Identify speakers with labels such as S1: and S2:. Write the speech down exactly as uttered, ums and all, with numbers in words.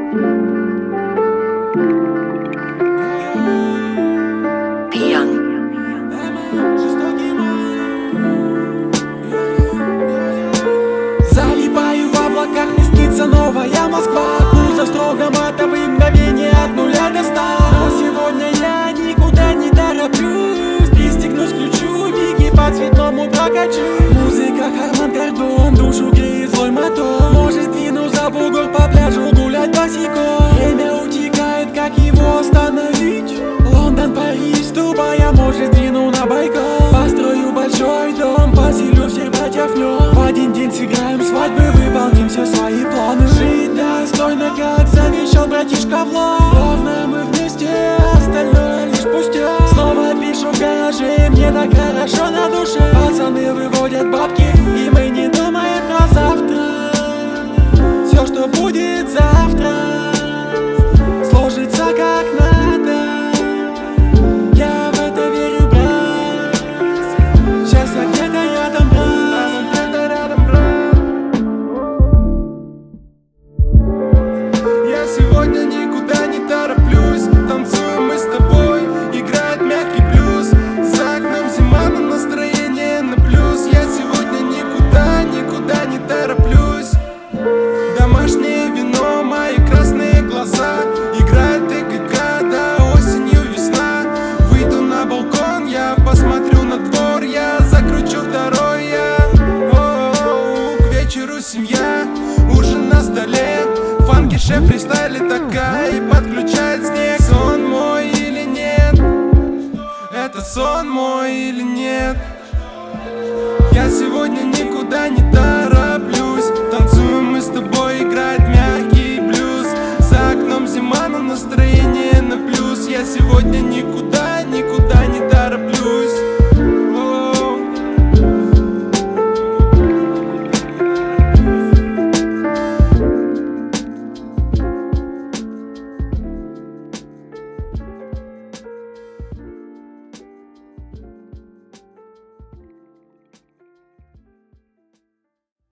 S1: Залипаю в облаках, мне снится новая Москва. Курс строго матовый, мгновение от нуля до ста. Но сегодня я никуда не тороплюсь. Пристегнусь к ключу, беги по цветному прокачу. Музыка, Харман Кардон, душу греет злой мотор. Может, двину за бугор по пляжу гулять босиком. Время утекает, как его остановить? Лондон, Париж, Дубай, а может, двину на Байкал. Построю большой дом, поселю всех братьев в нем. В один день сыграем свадьбы, выполним все свои планы. Жить достойно, как завещал братишка Влад. Главное, мы вместе, остальное лишь пустяк. Снова пишу в гараже, мне так хорошо на душе. Пацаны выводят бабки, и мы не думаем про завтра. Все, что будет завтра, сложится как надо. Я в это верю, брат. Счастье где-то рядом, брат. Где-то рядом, брат. Я сегодня никуда не тороплюсь. Танцуем мы с тобой, играет мягкий блюз. За окном зима, но настроение на плюс. Я сегодня никуда, никуда не тороплюсь. Домашнее вино, мои красные глаза. Играет ТГК, да осенью весна. Выйду на балкон, я посмотрю на двор. Я закручу второй, я О-о-о, к вечеру семья, ужин на столе. Фанки, шеф, фристайле такая и подключает снег. Сон мой или нет? Это сон мой или нет? Я сегодня никуда не тороплюсь.